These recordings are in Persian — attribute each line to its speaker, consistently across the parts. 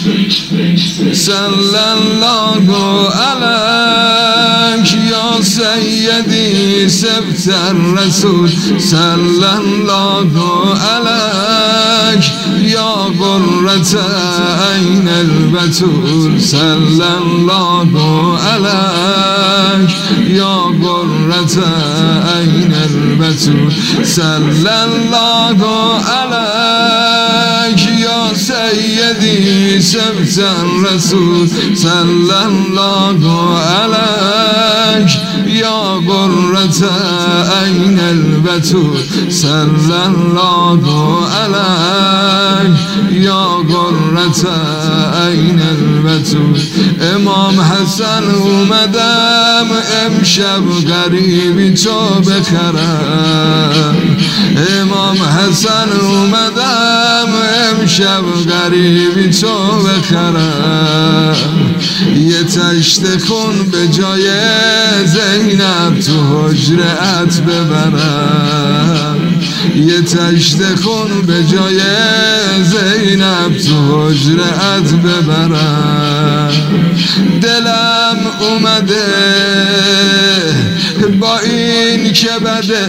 Speaker 1: صلی الله علیک یا سیدی سبت الرسول صلی الله علیک یا قرة عین البتول صلی الله علیک یا قرة عین البتول صلی الله علیک یا سیدی سبت الرسول صلی الله علیک یا قرة عین البتول صلی الله علیک یا قرة عین البتول امام حسن اومدم امشب غریبی تو بخرم امام حسن اومدم امشب غریبی تو بخرم یه تشت خون به جای زینب تو حجرت ببرم یه تشت خون به جای زینب تو حجرت ببرم دلم اومده با این که بده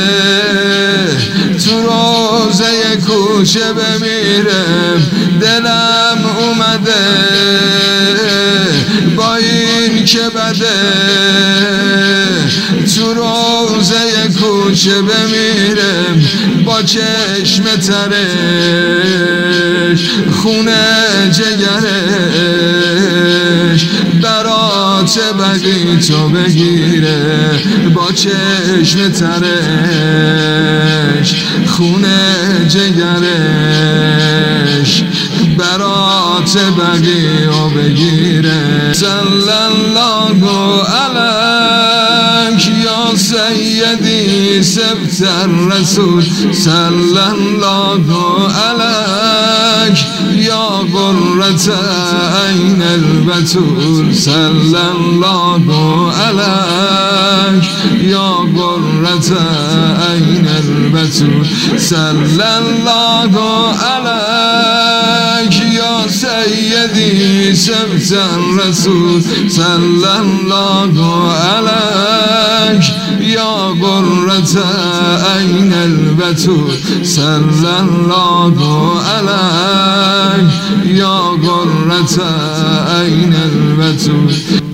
Speaker 1: تو روزه کوچه بمیرم دلم اومده با این که بده تو روزه کوچه بمیرم با چشم ترش خونه جگرش برات بقی تو بگیره با چشم ترش خونه جگرش برات بقی و بگیره صلی الله علیک یا سیدی سبت الرسول صلی الله علیک یا قرة عین البتول صلی الله علیک یا قرة عین البتول صلی الله علیک یا سیدی سبت الرسول صلی الله علیک یا قرة عین البتول صلی الله علیک یا قرة عین البتول